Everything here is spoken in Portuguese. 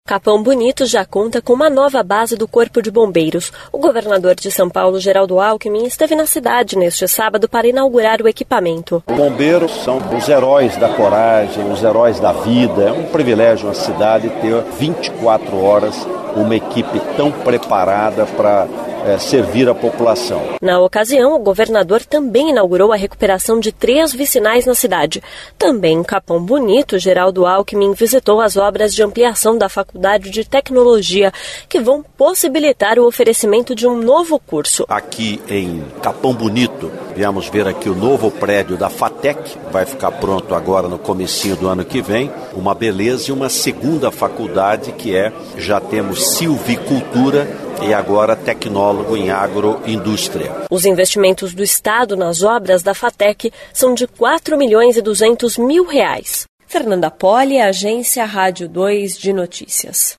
Capão Bonito já conta com uma nova base do Corpo de Bombeiros. O governador de São Paulo, Geraldo Alckmin, esteve na cidade neste sábado para inaugurar o equipamento. Bombeiros são os heróis da coragem, os heróis da vida. É um privilégio uma cidade ter 24 horas uma equipe tão preparada para servir a população. Na ocasião, o governador também inaugurou a recuperação de 3 vicinais na cidade. Também em Capão Bonito, Geraldo Alckmin visitou as obras de ampliação da Faculdade de Tecnologia, que vão possibilitar o oferecimento de um novo curso. Aqui em Capão Bonito, viemos ver aqui o novo prédio da FATEC, vai ficar pronto agora no comecinho do ano que vem, uma beleza, e uma segunda faculdade que já temos silvicultura e agora tecnólogo em agroindústria. Os investimentos do Estado nas obras da FATEC são de R$4.200.000. Fernanda Poli, Agência Rádio 2 de Notícias.